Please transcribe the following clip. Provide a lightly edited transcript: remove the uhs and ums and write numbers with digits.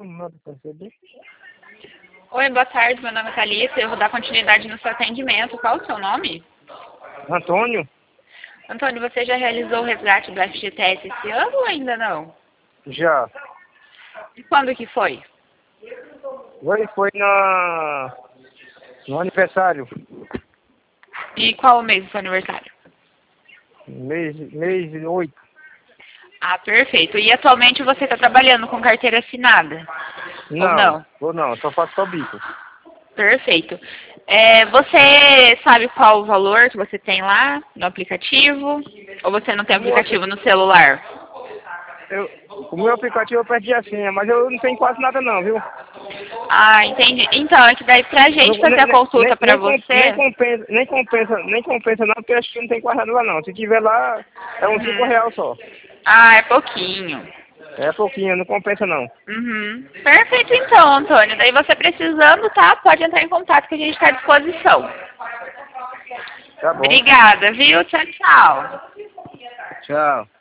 nada pra receber. Oi, boa tarde, meu nome é Thalita, eu vou dar continuidade no seu atendimento. Qual o seu nome? Antônio? Antônio, você já realizou o resgate do FGTS esse ano ou ainda não? Já. E quando que foi? Foi no aniversário. E qual o mês do seu aniversário? Mês 8. Ah, perfeito. E atualmente você está trabalhando com carteira assinada? Ou não? Não, só faço só bico. Perfeito. Você sabe qual o valor que você tem lá no aplicativo? Ou você não tem aplicativo no celular? O meu aplicativo eu perdi a senha, mas eu não tenho quase nada não, viu? Ah, entendi. Então, é que daí pra gente fazer a consulta pra você... Nem compensa não, porque acho que não tem quase nada lá não. Se tiver lá, é uns R$5 só. Ah, é pouquinho. É pouquinho, não compensa não. Uhum. Perfeito então, Antônio. Daí você precisando, tá? Pode entrar em contato que a gente está à disposição. Tá bom. Obrigada, viu? Tchau, tchau. Tchau.